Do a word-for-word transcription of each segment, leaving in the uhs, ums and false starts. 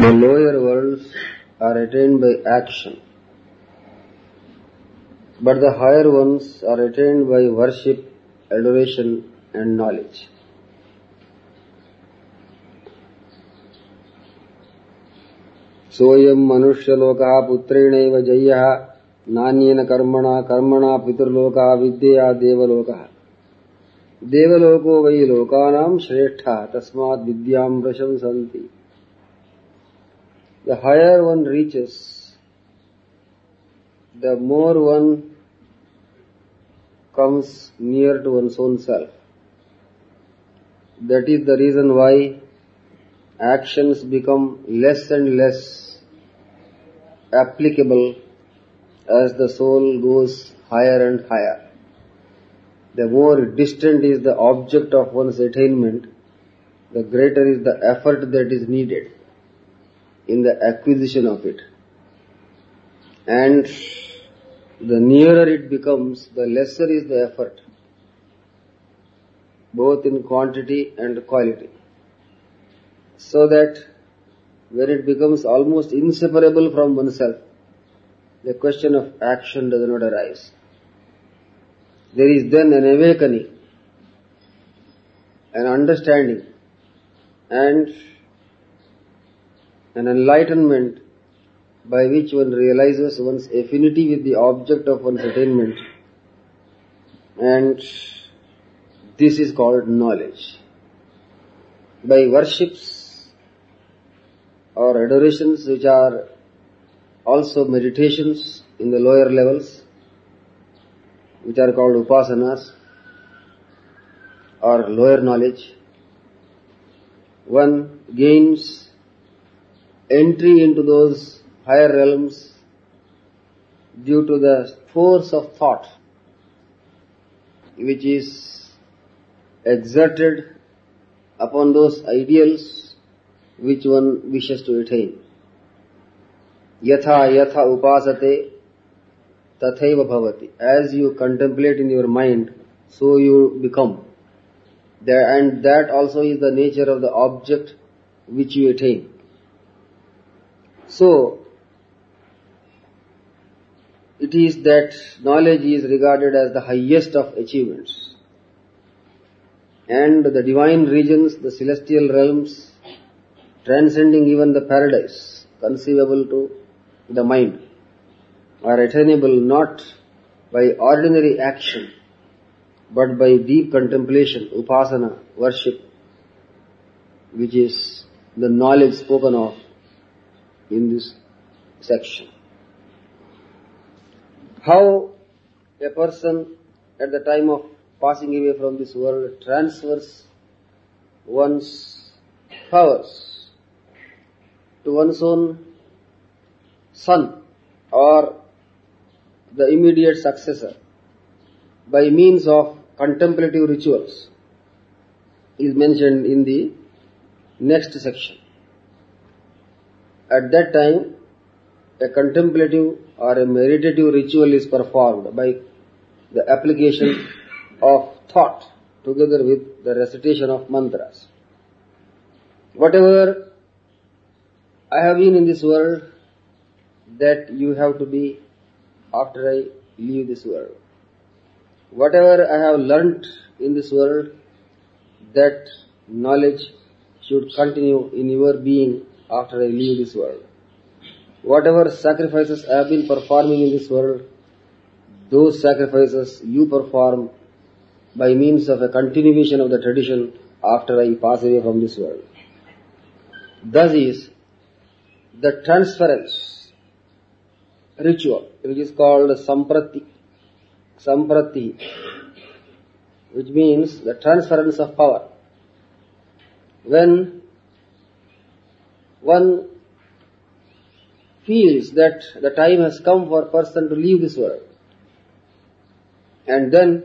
The lower worlds are attained by action, but the higher ones are attained by worship, adoration and knowledge. Soyam manushya-loka putrena jayah nanyena karmana karmana piturloka vidya devaloka. Devaloko vai lokanam shreshtha tasmat vidyam prashamsanti. The higher one reaches, the more one comes near to one's own self. That is the reason why actions become less and less applicable as the soul goes higher and higher. The more distant is the object of one's attainment, the greater is the effort that is needed in the acquisition of it. And the nearer it becomes, the lesser is the effort, both in quantity and quality. So that when it becomes almost inseparable from oneself, the question of action does not arise. There is then an awakening, an understanding, and an enlightenment by which one realizes one's affinity with the object of one's attainment, and this is called knowledge. By worships or adorations, which are also meditations in the lower levels, which are called upasanas or lower knowledge, one gains entry into those higher realms due to the force of thought which is exerted upon those ideals which one wishes to attain. Yatha yatha upasate tathaiva bhavati. As you contemplate in your mind, so you become. There, and that also is the nature of the object which you attain. So, it is that knowledge is regarded as the highest of achievements. And the divine regions, the celestial realms, transcending even the paradise, conceivable to the mind, are attainable not by ordinary action, but by deep contemplation, upasana, worship, which is the knowledge spoken of in this section. How a person at the time of passing away from this world transfers one's powers to one's own son or the immediate successor by means of contemplative rituals is mentioned in the next section. At that time, a contemplative or a meditative ritual is performed by the application of thought together with the recitation of mantras. Whatever I have been in this world, that you have to be after I leave this world. Whatever I have learnt in this world, that knowledge should continue in your being after I leave this world. Whatever sacrifices I have been performing in this world, those sacrifices you perform by means of a continuation of the tradition after I pass away from this world. Thus is the transference ritual, which is called samprati, samprati, which means the transference of power. When one feels that the time has come for a person to leave this world, and then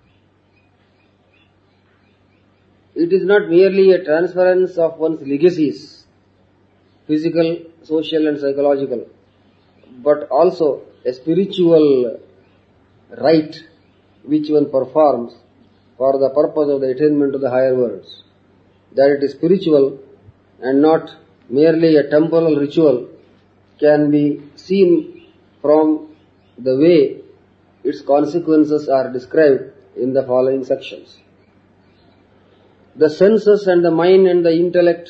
it is not merely a transference of one's legacies, physical, social and psychological, but also a spiritual rite which one performs for the purpose of the attainment of the higher worlds. That it is spiritual and not merely a temporal ritual can be seen from the way its consequences are described in the following sections. The senses and the mind and the intellect,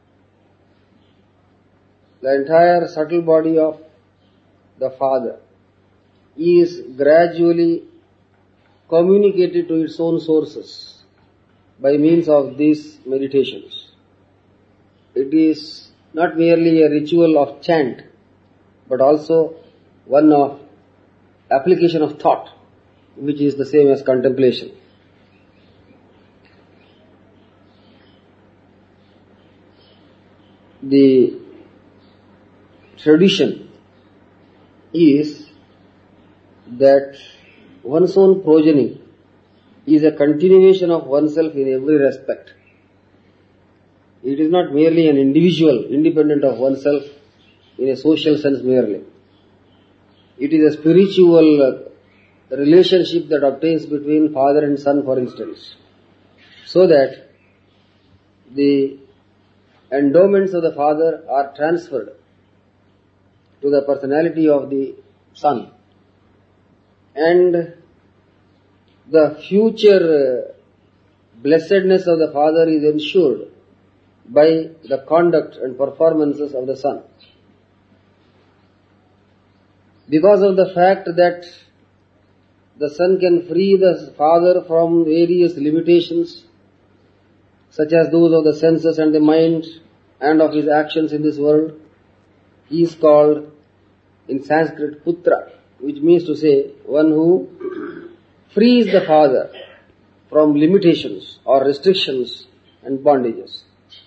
the entire subtle body of the Father is gradually communicated to its own sources by means of these meditations. It is not merely a ritual of chant, but also one of application of thought, which is the same as contemplation. The tradition is that one's own progeny is a continuation of oneself in every respect. It is not merely an individual independent of oneself in a social sense merely. It is a spiritual relationship that obtains between father and son, for instance, so that the endowments of the father are transferred to the personality of the son, and the future blessedness of the father is ensured by the conduct and performances of the son. Because of the fact that the son can free the father from various limitations, such as those of the senses and the mind and of his actions in this world, he is called in Sanskrit Putra, which means to say one who frees the father from limitations or restrictions and bondages.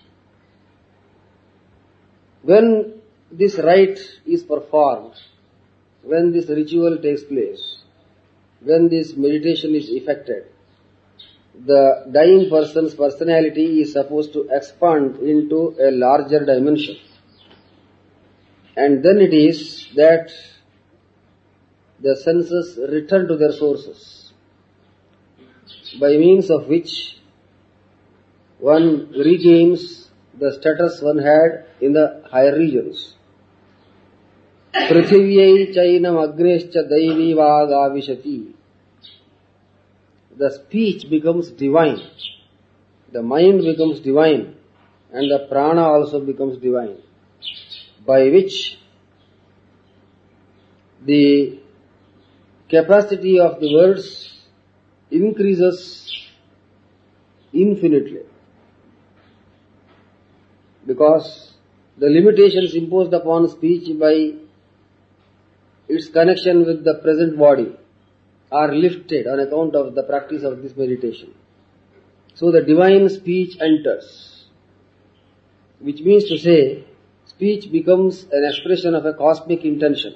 When this rite is performed, when this ritual takes place, when this meditation is effected, the dying person's personality is supposed to expand into a larger dimension. And then it is that the senses return to their sources, by means of which one regains the status one had in the higher regions. Prithiviyai chainam agnescha daivi vagavishati. The speech becomes divine, the mind becomes divine, and the prana also becomes divine, by which the capacity of the words increases infinitely, because the limitations imposed upon speech by its connection with the present body are lifted on account of the practice of this meditation. So the divine speech enters, which means to say, speech becomes an expression of a cosmic intention.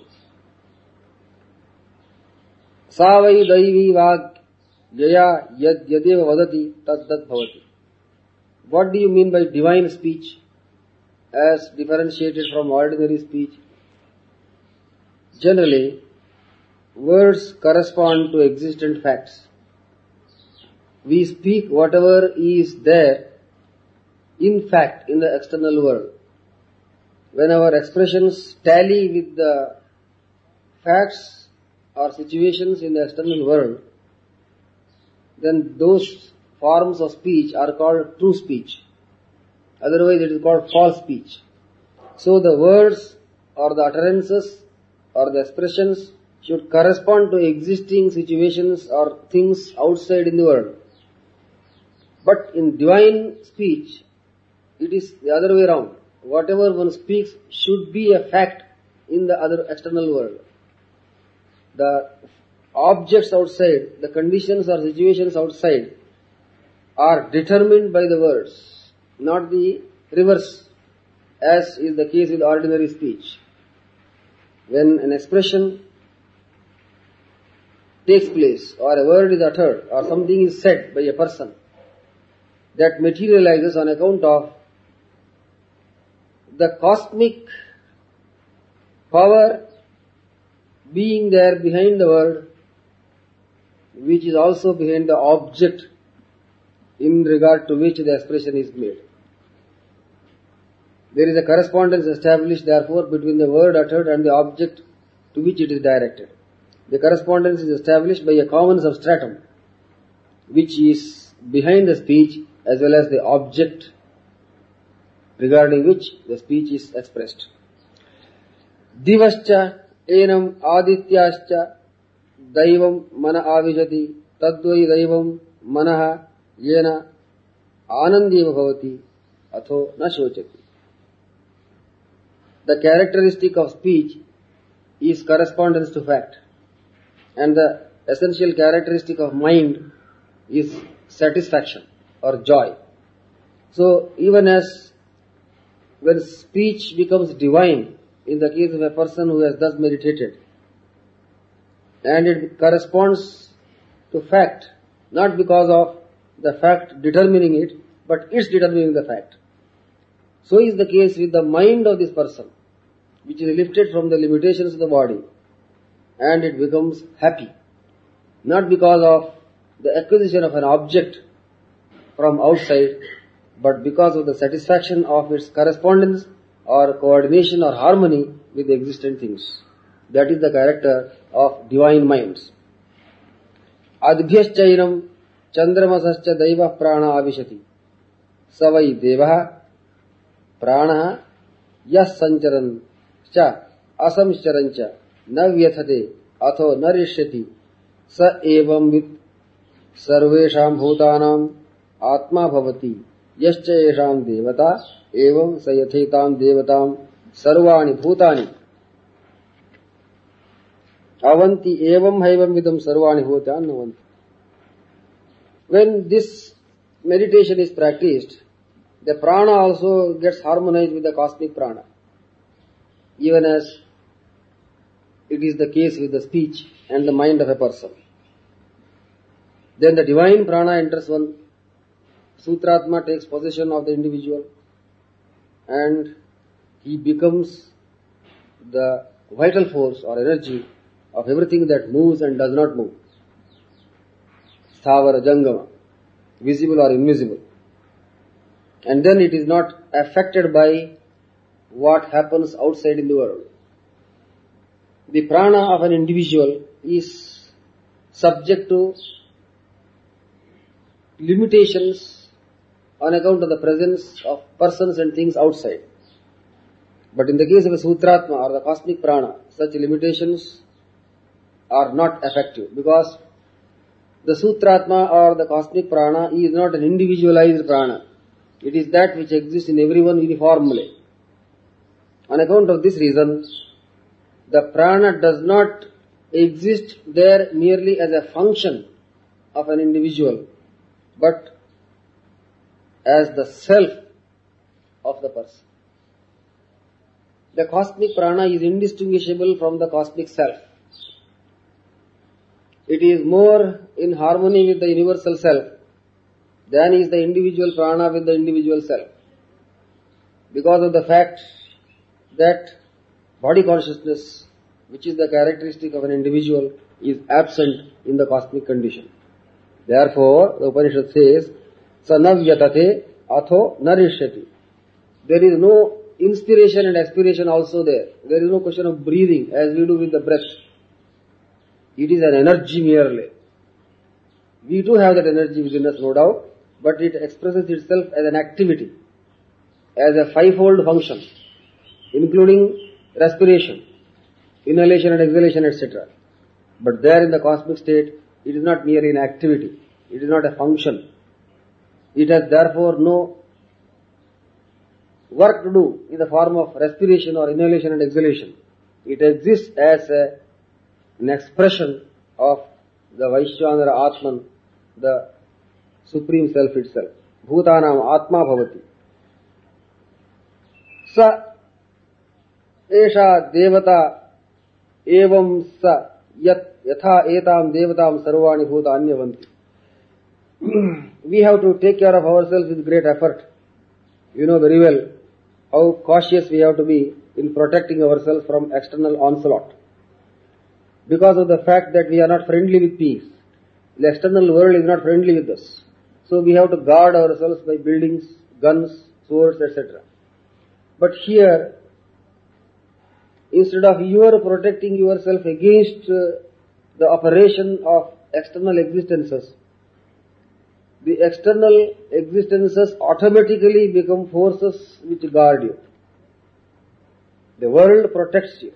Savai daivi vag jaya yad yadeva vadati tad tad bhavati. What do you mean by divine speech as differentiated from ordinary speech? Generally, words correspond to existent facts. We speak whatever is there in fact in the external world. When our expressions tally with the facts or situations in the external world, then those forms of speech are called true speech. Otherwise it is called false speech. So the words or the utterances or the expressions should correspond to existing situations or things outside in the world. But in divine speech, it is the other way around. Whatever one speaks should be a fact in the other external world. The objects outside, the conditions or situations outside are determined by the words, not the reverse, as is the case with ordinary speech. When an expression takes place, or a word is uttered, or something is said by a person, that materializes on account of the cosmic power being there behind the word, which is also behind the object in regard to which the expression is made. There is a correspondence established, therefore, between the word uttered and the object to which it is directed. The correspondence is established by a common substratum, which is behind the speech as well as the object regarding which the speech is expressed. Divascha enam adityascha daivam mana avijati tadvai daivam manaha yena anandeva bhavati atho na shochati. The characteristic of speech is correspondence to fact, and the essential characteristic of mind is satisfaction or joy. So even as when speech becomes divine in the case of a person who has thus meditated, and it corresponds to fact, not because of the fact determining it, but it's determining the fact. So is the case with the mind of this person, which is lifted from the limitations of the body, and it becomes happy, not because of the acquisition of an object from outside, but because of the satisfaction of its correspondence or coordination or harmony with the existent things. That is the character of divine minds. Adbhyaschainam chandramasascha daiva prana avishati savai devaha pranaha yas sancharan cha asamcharancha na vyathate atho narishyati sa evam vit sarvesham bhutanam atma bhavati yascha esham devata evam sayathetam devatam sarvani bhutani avanti evam haivam vidam sarvani bhutani avanti. When this meditation is practiced, the prana also gets harmonized with the cosmic prana, even as it is the case with the speech and the mind of a person. Then the divine prana enters one. Sutratma takes possession of the individual, and he becomes the vital force or energy of everything that moves and does not move. Sthavara Jangama, visible or invisible. And then it is not affected by what happens outside in the world. The prana of an individual is subject to limitations on account of the presence of persons and things outside. But in the case of a Sutratma or the cosmic prana, such limitations are not effective, because the Sutratma or the cosmic prana is not an individualized prana. It is that which exists in everyone uniformly. On account of this reason, the prana does not exist there merely as a function of an individual, but as the self of the person. The cosmic prana is indistinguishable from the cosmic self. It is more in harmony with the universal self than is the individual prana with the individual self, because of the fact that body consciousness, which is the characteristic of an individual, is absent in the cosmic condition. Therefore, the Upanishad says, sa navyatate atho narishyati. There is no inspiration and expiration also there. There is no question of breathing as we do with the breath. It is an energy merely. We do have that energy within us, no doubt, but it expresses itself as an activity, as a fivefold function, including respiration, inhalation and exhalation, et cetera. But there in the cosmic state, it is not merely an activity. It is not a function. It has therefore no work to do in the form of respiration or inhalation and exhalation. It exists as a, an expression of the Vaishwanara Atman, the Supreme Self itself. Bhutanam Atma Bhavati. Sa Esha Devata Evam Sa Yat Yatha Etam Devatam Sarvani Bhutanyavanti. We have to take care of ourselves with great effort. You know very well how cautious we have to be in protecting ourselves from external onslaught, because of the fact that we are not friendly with peace. The external world is not friendly with us. So we have to guard ourselves by buildings, guns, swords, et cetera. But here, instead of you are protecting yourself against uh, the operation of external existences, the external existences automatically become forces which guard you. The world protects you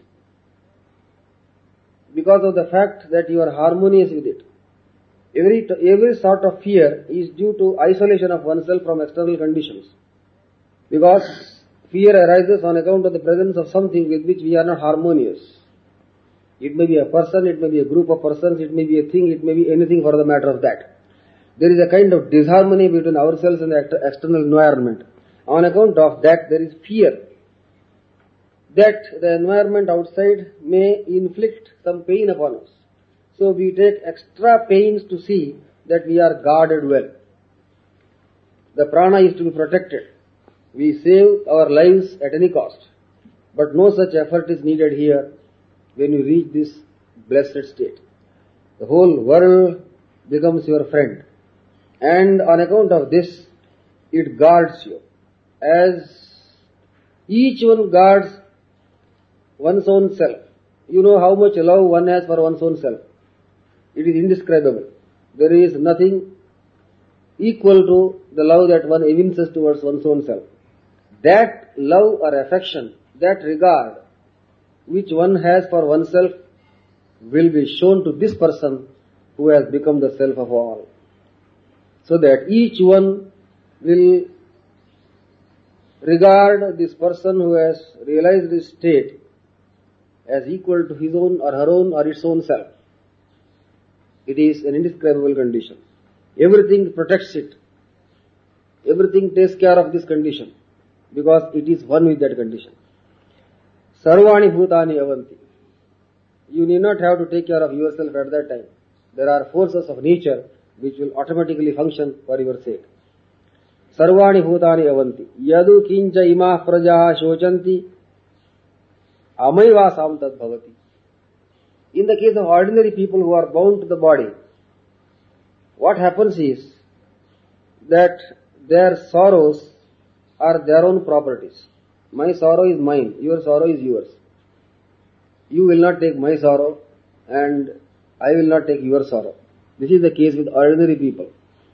because of the fact that you are harmonious with it. Every, every sort of fear is due to isolation of oneself from external conditions. Because fear arises on account of the presence of something with which we are not harmonious. It may be a person, it may be a group of persons, it may be a thing, it may be anything for the matter of that. There is a kind of disharmony between ourselves and the external environment. On account of that, there is fear that the environment outside may inflict some pain upon us. So we take extra pains to see that we are guarded well. The prana is to be protected. We save our lives at any cost. But no such effort is needed here when you reach this blessed state. The whole world becomes your friend. And on account of this, it guards you. As each one guards one's own self. You know how much love one has for one's own self. It is indescribable. There is nothing equal to the love that one evinces towards one's own self. That love or affection, that regard which one has for oneself will be shown to this person who has become the self of all. So that each one will regard this person who has realized this state as equal to his own or her own or its own self. It is an indescribable condition. Everything protects it. Everything takes care of this condition because it is one with that condition. Sarvani bhutani avanti. You need not have to take care of yourself at that time. There are forces of nature which will automatically function for your sake. Sarvani bhutani avanti. Yadu kincha imah prajaha shochanti amaivasam tad bhavati. In the case of ordinary people who are bound to the body, what happens is that their sorrows are their own properties. My sorrow is mine, your sorrow is yours. You will not take my sorrow and I will not take your sorrow. This is the case with ordinary people.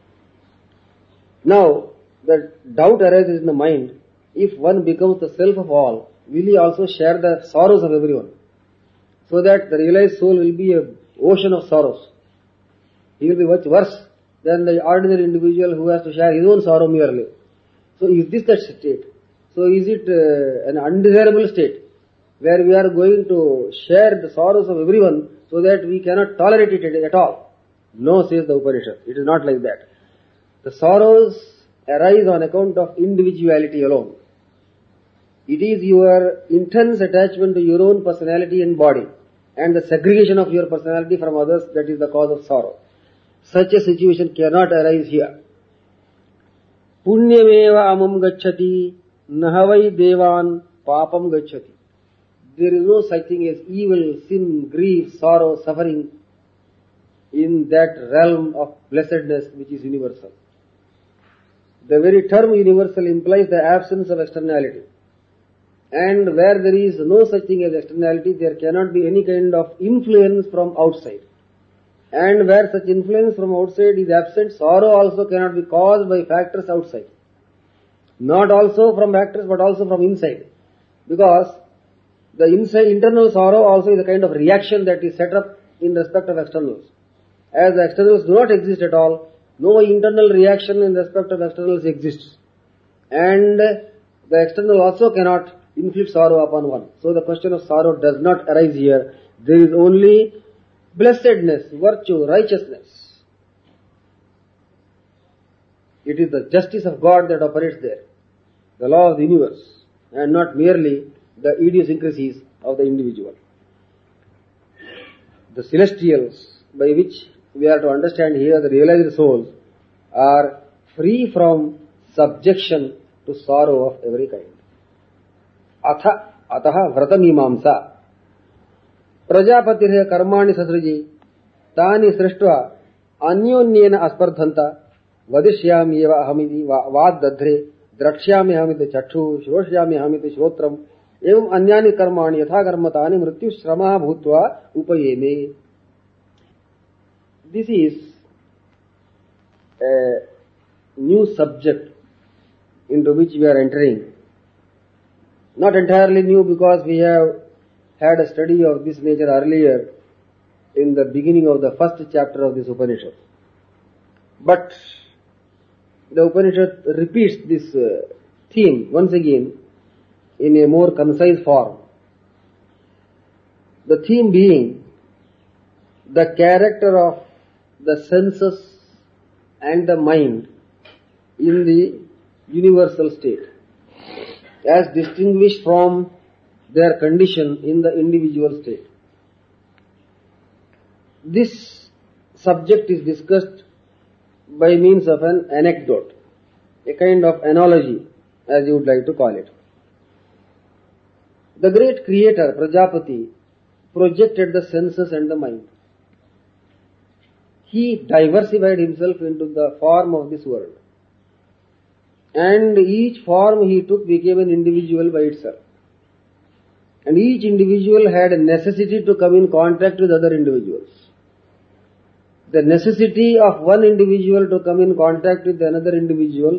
Now, the doubt arises in the mind, if one becomes the self of all, will he also share the sorrows of everyone? So that the realized soul will be an ocean of sorrows. He will be much worse than the ordinary individual who has to share his own sorrow merely. So is this that state? So is it uh, an undesirable state where we are going to share the sorrows of everyone so that we cannot tolerate it at all? No, says the Upanishad. It is not like that. The sorrows arise on account of individuality alone. It is your intense attachment to your own personality and body and the segregation of your personality from others that is the cause of sorrow. Such a situation cannot arise here. Punyameva amam gacchati nahavai devan papam gacchati. There is no such thing as evil, sin, grief, sorrow, suffering in that realm of blessedness which is universal. The very term universal implies the absence of externality. And where there is no such thing as externality, there cannot be any kind of influence from outside. And where such influence from outside is absent, sorrow also cannot be caused by factors outside. Not also from factors, but also from inside. Because the inside, internal sorrow also is a kind of reaction that is set up in respect of externals. As the externals do not exist at all, no internal reaction in respect of externals exists. And the external also cannot inflict sorrow upon one. So the question of sorrow does not arise here. There is only blessedness, virtue, righteousness. It is the justice of God that operates there, the law of the universe, and not merely the idiosyncrasies of the individual. The celestials, by which we are to understand here the realized souls, are free from subjection to sorrow of every kind. Atha, ataha vratamimamsa. Prajapatirhe karmani sasraji tani srishtva anyonyena aspardhanta vadishyam eva ahamidi vaddadhre द्रक्ष्यामि अहमिति चक्षुः श्रोष्यामि अहमिति श्रोत्रम् एवं अन्यानि कर्माणि यथा कर्मतानि मृत्यु श्रमः भूत्वा उपयेमे. This is a new subject into which we are entering. Not entirely new, because we have had a study of this nature earlier in the beginning of the first chapter of this Upanishad. But the Upanishad repeats this uh, theme once again in a more concise form. The theme being the character of the senses and the mind in the universal state, as distinguished from their condition in the individual state. This subject is discussed by means of an anecdote, a kind of analogy, as you would like to call it. The great creator, Prajapati, projected the senses and the mind. He diversified himself into the form of this world. And each form he took became an individual by itself. And each individual had a necessity to come in contact with other individuals. The necessity of one individual to come in contact with another individual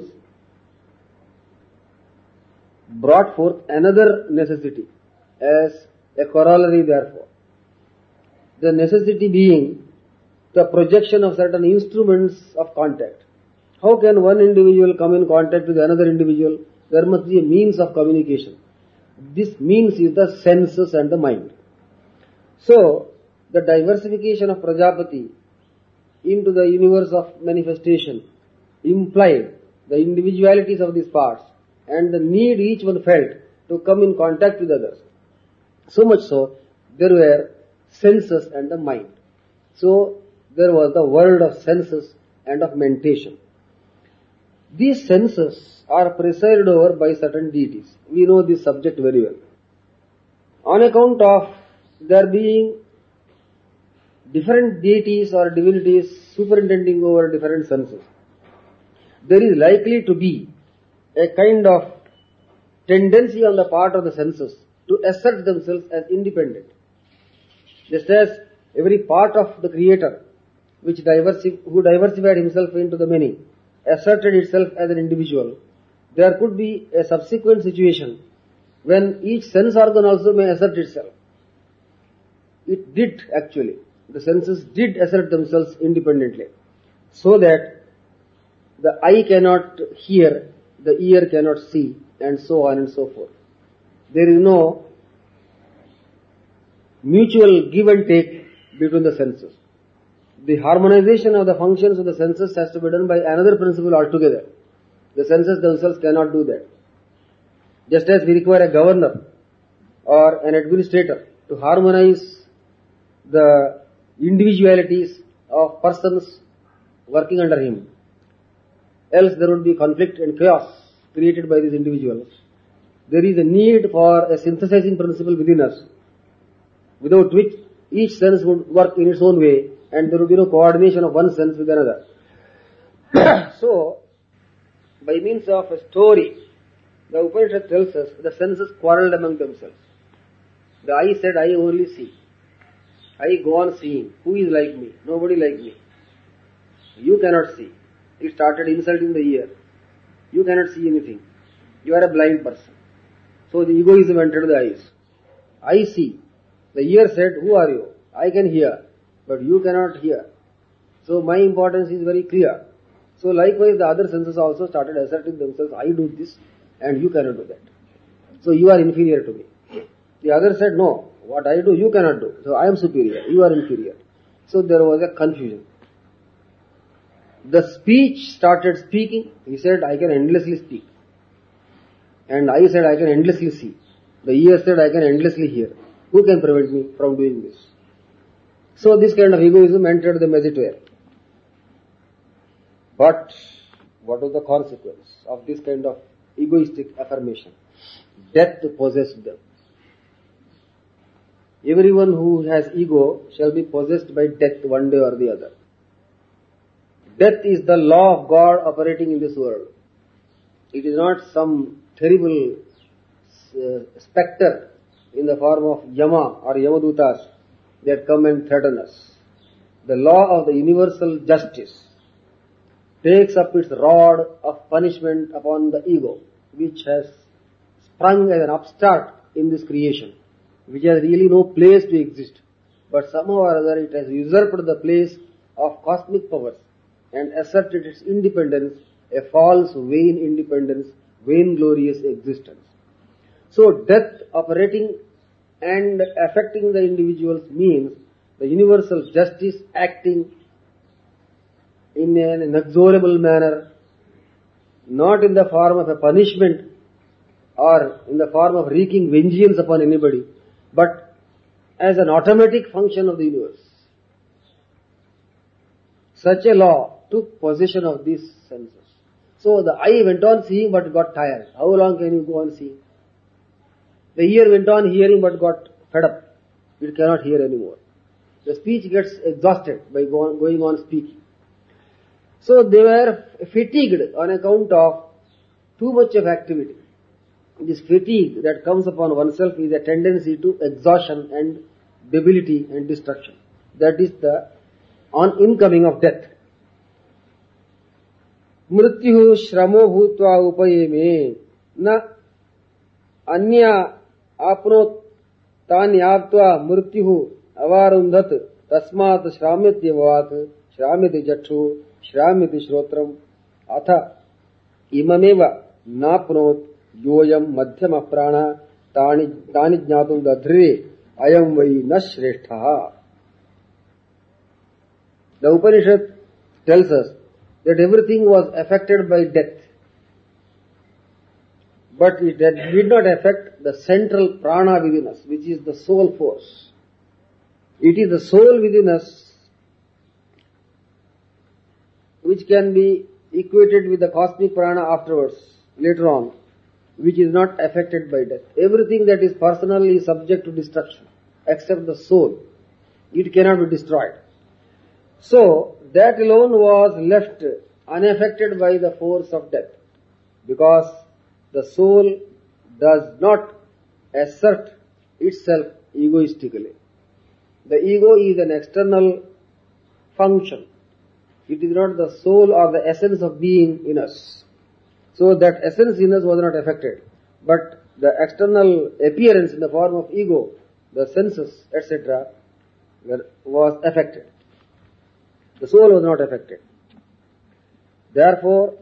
brought forth another necessity as a corollary therefore. The necessity being the projection of certain instruments of contact. How can one individual come in contact with another individual? There must be a means of communication. This means is the senses and the mind. So, the diversification of Prajapati into the universe of manifestation implied the individualities of these parts and the need each one felt to come in contact with others. So much so, there were senses and the mind. So, there was the world of senses and of mentation. These senses are presided over by certain deities. We know this subject very well. On account of there being different deities or divinities superintending over different senses, there is likely to be a kind of tendency on the part of the senses to assert themselves as independent. Just as every part of the Creator, which diversi- who diversified himself into the many, asserted itself as an individual, there could be a subsequent situation when each sense organ also may assert itself. It did actually. The senses did assert themselves independently, so that the eye cannot hear, the ear cannot see, and so on and so forth. There is no mutual give and take between the senses. The harmonization of the functions of the senses has to be done by another principle altogether. The senses themselves cannot do that. Just as we require a governor or an administrator to harmonize the individualities of persons working under him, else there would be conflict and chaos created by these individuals. There is a need for a synthesizing principle within us, without which each sense would work in its own way and there would be no coordination of one sense with another. So, by means of a story, the Upanishad tells us the senses quarreled among themselves. The eye said, I only see. I go on seeing. Who is like me? Nobody like me. You cannot see. It started insulting the ear. You cannot see anything. You are a blind person. So the egoism entered the eyes. I see. The ear said, who are you? I can hear, but you cannot hear. So my importance is very clear. So likewise the other senses also started asserting themselves, I do this and you cannot do that. So you are inferior to me. The other said, no, what I do you cannot do. So I am superior, you are inferior. So there was a confusion. The speech started speaking. He said, I can endlessly speak. And I said, I can endlessly see. The ear said, I can endlessly hear. Who can prevent me from doing this? So this kind of egoism entered them as it were. But what was the consequence of this kind of egoistic affirmation? Death possessed them. Everyone who has ego shall be possessed by death one day or the other. Death is the law of God operating in this world. It is not some terrible uh, spectre in the form of Yama or Yamadutas that come and threaten us. The law of the universal justice takes up its rod of punishment upon the ego, which has sprung as an upstart in this creation, which has really no place to exist. But somehow or other it has usurped the place of cosmic powers and asserted its independence, a false, vain independence, vainglorious existence. So death operating and affecting the individuals means the universal justice acting in an inexorable manner, not in the form of a punishment or in the form of wreaking vengeance upon anybody, but as an automatic function of the universe. Such a law took possession of these senses. So the eye went on seeing but got tired. How long can you go on seeing? The ear went on hearing but got fed up. It cannot hear anymore. The speech gets exhausted by go on, going on speaking. So they were fatigued on account of too much of activity. This fatigue that comes upon oneself is a tendency to exhaustion and debility and destruction. That is the on incoming of death. Mrityu shramo bhutva upayeme na anya apnot tan yaptva mrityu avarundhat tasmat shramyatyavat shramyati jakshu shramyati shrotram atha imameva napnot yoyam madhyama prana tani tani jnatum dadhre ayam vai na shreshtha. The Upanishad tells us that everything was affected by death, but it did not affect the central prana within us, which is the soul force. It is the soul within us which can be equated with the cosmic prana afterwards, later on, which is not affected by death. Everything that is personal is subject to destruction, except the soul. It cannot be destroyed. So, that alone was left unaffected by the force of death, because the soul does not assert itself egoistically. The ego is an external function. It is not the soul or the essence of being in us. So that essence in us was not affected, but the external appearance in the form of ego, the senses, et cetera, was affected. The soul was not affected. Therefore,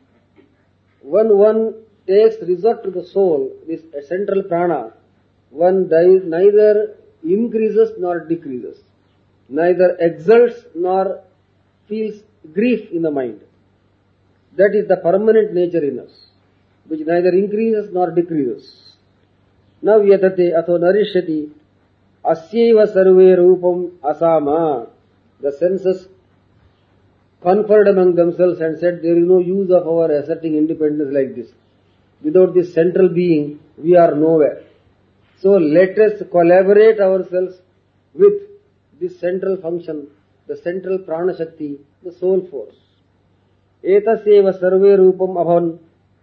when one takes resort to the soul, this central prana, one neither increases nor decreases, neither exults nor feels grief in the mind. That is the permanent nature in us, which neither increases nor decreases. Now yatate atho narishyati asyeva sarve rupam asama. The senses conferred among themselves and said, there is no use of our asserting independence like this. Without this central being, we are nowhere. So let us collaborate ourselves with this central function, the central prana shakti, the soul force. Etasyeva sarve rupam abhavan.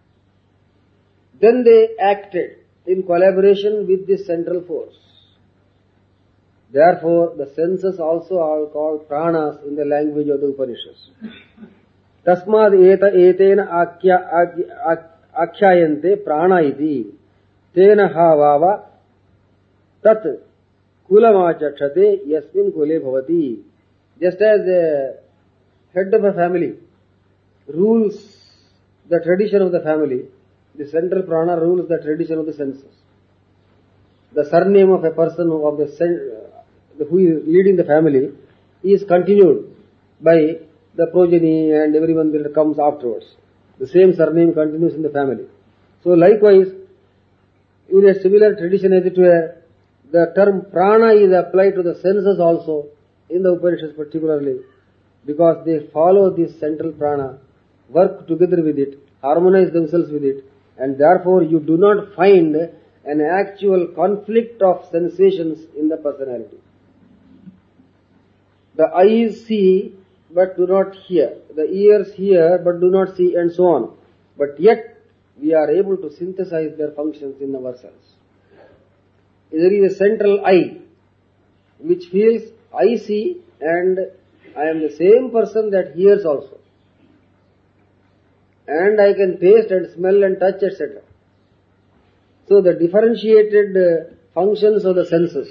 Then they acted in collaboration with this central force. Therefore, the senses also are called pranas in the language of the Upanishads. Tasmad eta etena akhyayante prana iti tena havava tat kulamachakshate yasmin kule bhavati. Just as the head of a family rules the tradition of the family, the central prana rules the tradition of the senses. The surname of a person of the who is leading the family is continued by the progeny and everyone that comes afterwards. The same surname continues in the family. So likewise, in a similar tradition as it were, the term prana is applied to the senses also, in the Upanishads particularly, because they follow this central prana, work together with it, harmonize themselves with it, and therefore you do not find an actual conflict of sensations in the personality. The eyes see but do not hear, the ears hear but do not see, and so on. But yet we are able to synthesize their functions in ourselves. There is a central I, which feels I see and I am the same person that hears also. And I can taste and smell and touch, et cetera. So the differentiated uh, functions of the senses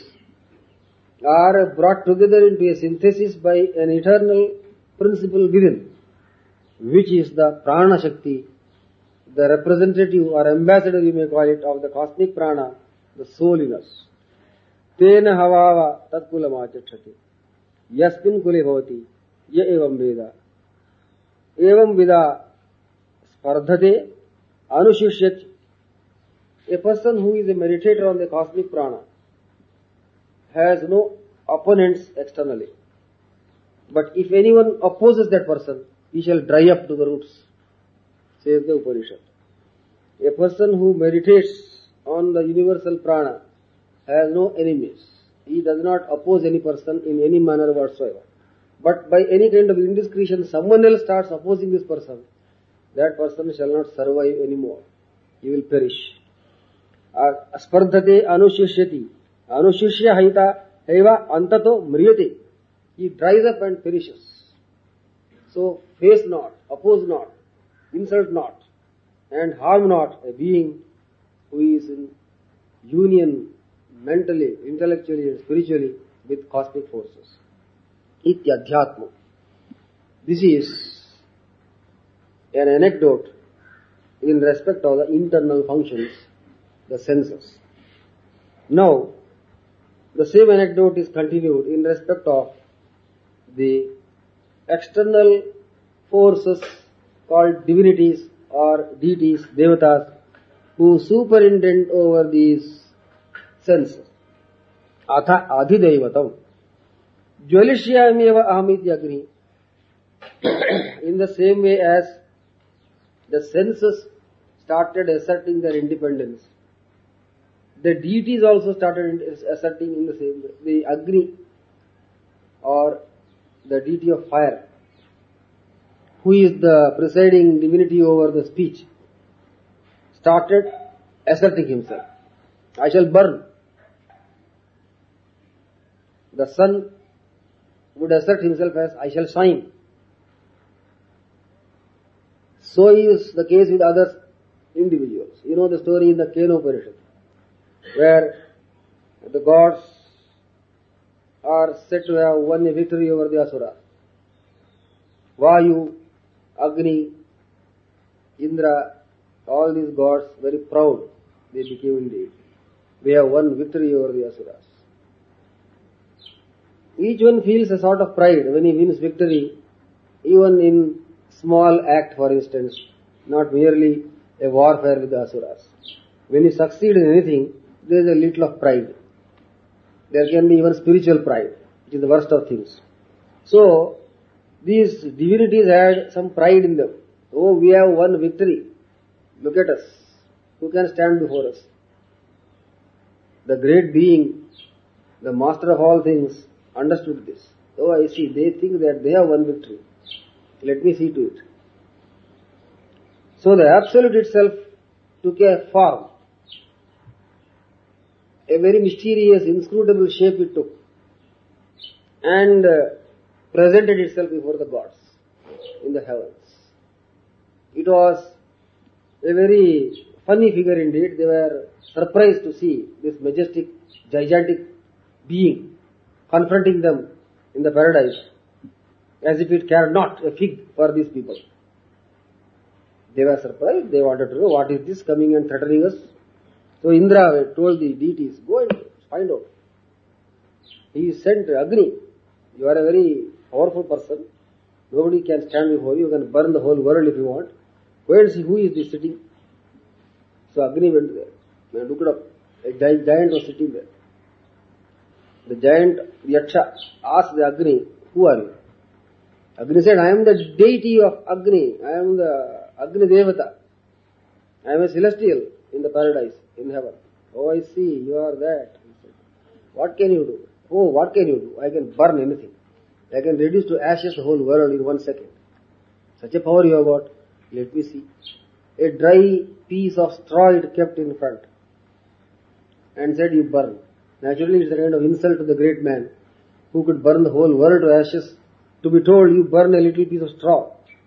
are brought together into a synthesis by an eternal principle within, which is the Prana Shakti, the representative or ambassador, you may call it, of the cosmic prana, the soul in us. Tena havava tatkulamachachati yasmin kule bhavati ya evam veda evam vida spardhate anushishyati. A person who is a meditator on the cosmic prana has no opponents externally. But if anyone opposes that person, he shall dry up to the roots, says the Upanishad. A person who meditates on the universal prana has no enemies. He does not oppose any person in any manner whatsoever. But by any kind of indiscretion, someone else starts opposing this person, that person shall not survive anymore. He will perish. Spardhate anushishyati. Anushishya haita eva antato mriyate. He dries up and perishes. So face not, oppose not, insult not, and harm not a being who is in union mentally, intellectually and spiritually with cosmic forces. Ityadhyatma. This is an anecdote in respect of the internal functions, the senses. Now, the same anecdote is continued in respect of the external forces called divinities or deities, devatas, who superintend over these senses. Atha adhidevatam. Jwalishyameva ahamityagni. In the same way as the senses started asserting their independence, the deities also started asserting in the same way. The Agni, or the deity of fire, who is the presiding divinity over the speech, started asserting himself. I shall burn. The sun would assert himself as I shall shine. So is the case with other individuals. You know the story in the Kena Upanishad, where the gods are said to have won a victory over the Asuras. Vayu, Agni, Indra, all these gods, very proud they became indeed. They have won victory over the Asuras. Each one feels a sort of pride when he wins victory, even in small act, for instance, not merely a warfare with the Asuras. When you succeed in anything, there is a little of pride. There can be even spiritual pride, which is the worst of things. So, these divinities had some pride in them. Oh, we have won victory. Look at us. Who can stand before us? The great being, the master of all things, understood this. Oh, I see, they think that they have won victory. Let me see to it. So the Absolute itself took a form. A very mysterious, inscrutable shape it took, and uh, presented itself before the gods in the heavens. It was a very funny figure indeed. They were surprised to see this majestic, gigantic being confronting them in the paradise, as if it cared not a fig for these people. They were surprised. They wanted to know, what is this coming and threatening us? So Indra told the deities, go and find out. He sent Agni. You are a very powerful person. Nobody can stand before you. You can burn the whole world if you want. Go and see who is this sitting. So Agni went there and looked up. A giant was sitting there. The giant Yaksha asked the Agni, who are you? Agni said, I am the deity of Agni. I am the Agni Devata. I am a celestial in the paradise, in heaven. Oh, I see, you are that. He said, what can you do? Oh, what can you do? I can burn anything. I can reduce to ashes the whole world in one second. Such a power you have got. Let me see. a dry piece of straw it kept in front and said, you burn. Naturally, it's a kind of insult to the great man who could burn the whole world to ashes, to be told, you burn a little piece of straw.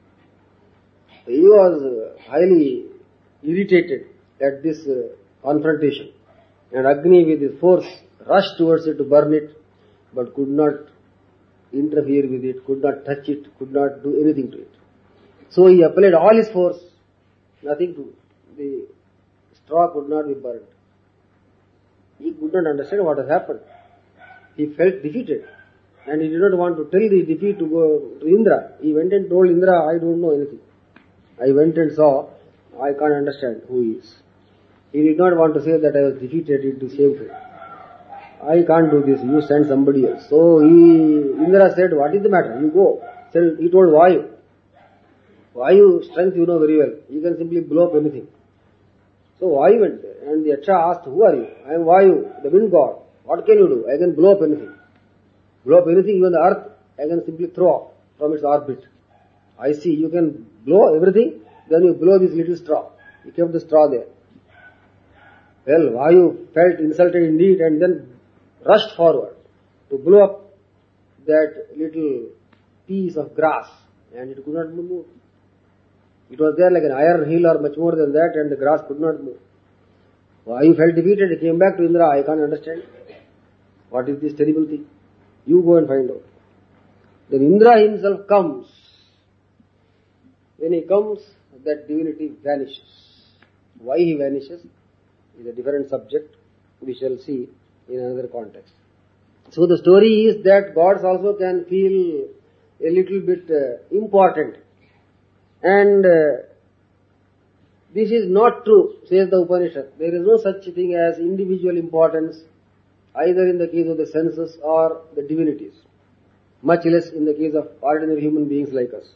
He was uh, highly irritated at this uh, confrontation, and Agni with his force rushed towards it to burn it, but could not interfere with it, could not touch it, could not do anything to it. So he applied all his force, nothing to it. The straw could not be burned. He could not understand what has happened. He felt defeated, and he did not want to tell the defeat to go to Indra. He went and told Indra, I don't know anything. I went and saw, I can't understand who he is. He did not want to say that I was defeated, it is shameful. I can't do this, you send somebody else. So he, Indra said, what is the matter? You go. So he told Vayu. Vayu strength you know very well. You can simply blow up anything. So Vayu went there, and the Yaksha asked, who are you? I am Vayu, the wind god. What can you do? I can blow up anything. Blow up anything, even the earth, I can simply throw off from its orbit. I see, you can blow everything, then you blow this little straw. He kept the straw there. Well, Vayu felt insulted indeed and then rushed forward to blow up that little piece of grass, and it could not move. It was there like an iron hill or much more than that, and the grass could not move. Vayu felt defeated. He came back to Indra. I can't understand. What is this terrible thing? You go and find out. Then Indra himself comes. When he comes, that divinity vanishes. Why he vanishes is a different subject. We shall see in another context. So the story is that gods also can feel a little bit uh, important. And uh, this is not true, says the Upanishad. There is no such thing as individual importance, either in the case of the senses or the divinities, much less in the case of ordinary human beings like us.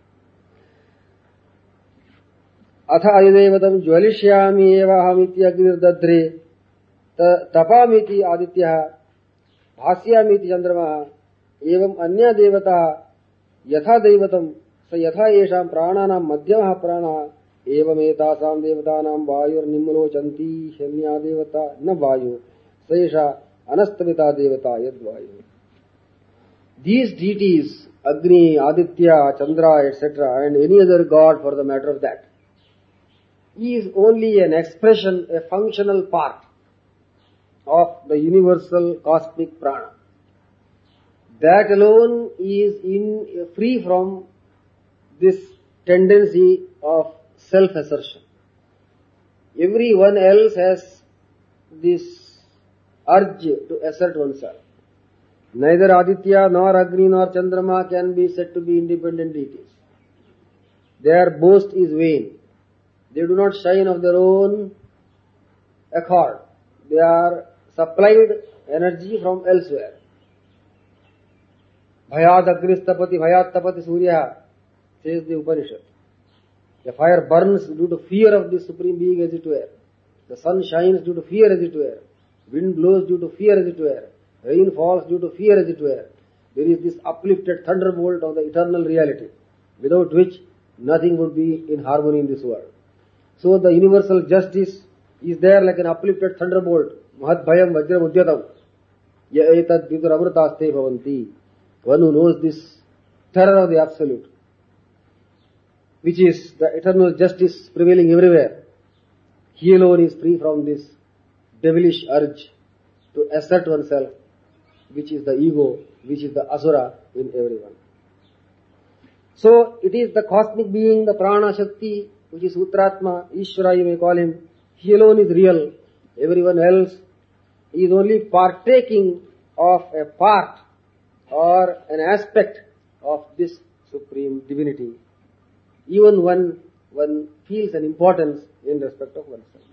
Atha adidevatam jwalishyami eva hamiti agnirdadre tapamiti adityaha bhasyamiti chandramaha evam anya devata yatha devatam sa yatha yesham prananam madhyamah pranaha evam etasam devatanam vayur nimlochanti shanya devata na vayu sa yesha anastamita devata yad vayu. These deities, Agni, Aditya, Chandra, et cetera, and any other god for the matter of that, is only an expression, a functional part of the universal cosmic prana. That alone is in, free from this tendency of self-assertion. Everyone else has this urge to assert oneself. Neither Aditya nor Agni nor Chandrama can be said to be independent deities. Their boast is vain. They do not shine of their own accord. They are supplied energy from elsewhere. Bhayad Agnistapati Bhayat Tapati Surya, says the Upanishad. The fire burns due to fear of the Supreme Being, as it were. The sun shines due to fear, as it were. Wind blows due to fear, as it were. Rain falls due to fear, as it were. There is this uplifted thunderbolt of the eternal reality, without which nothing would be in harmony in this world. So the universal justice is there like an uplifted thunderbolt. Mahat bhayam vajram udyatam. Ya etad vidur amritaste bhavanti. One who knows this terror of the absolute, which is the eternal justice prevailing everywhere, he alone is free from this devilish urge to assert oneself, which is the ego, which is the asura in everyone. So it is the cosmic being, the prana shakti, which is Utratma, Ishvara you may call him. He alone is real. Everyone else is only partaking of a part or an aspect of this supreme divinity. Even when one feels an importance in respect of oneself.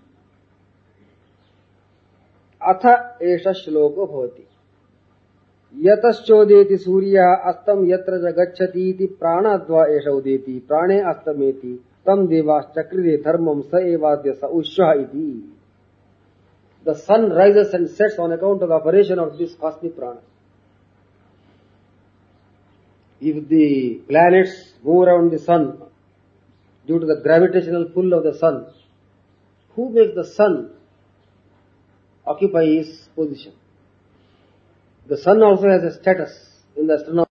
Atha esha shloko bhavati. Yataschodeti surya astam yatra jagacchati iti pranadva esha udeti prane astameti tam devas chakride dharmam sa evadya sa ushya iti. The sun rises and sets on account of the operation of this cosmic prana. If the planets move around the sun due to the gravitational pull of the sun. Who makes the sun occupy his position? The sun also has a status in the astronomy.